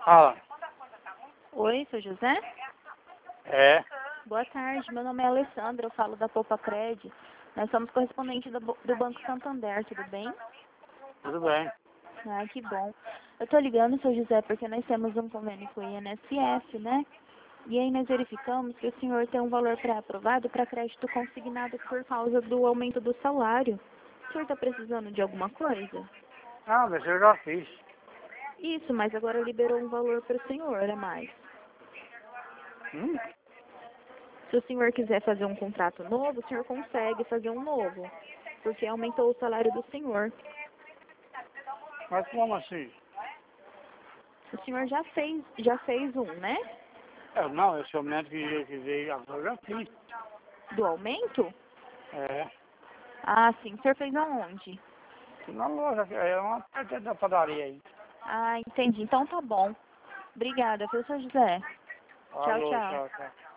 Fala. Oi, sou José? É, Boa tarde, meu nome é Alessandra, eu falo da Poupa Cred. Nós somos correspondentes do Banco Santander, tudo bem? tudo bem. Ah, que bom. Eu tô ligando, seu José, porque nós temos um convênio com o INSS, né? E aí nós verificamos que o senhor tem um valor pré-aprovado para crédito consignado por causa do aumento do salário. O senhor está precisando de alguma coisa? Não, mas eu já fiz. Isso, mas agora liberou um valor para o senhor, é mais. Hum? Se o senhor quiser fazer um contrato novo, o senhor consegue fazer um novo, porque aumentou o salário do senhor. Mas como assim? O senhor já fez um, né? Não, esse aumento que veio agora eu já fiz. Do aumento? É, Ah, sim. O senhor fez aonde? na loja, é uma parte da padaria aí. Ah, entendi. Então tá bom. Obrigada, viu, seu José? Tchau, Falou, tchau. tchau, tchau.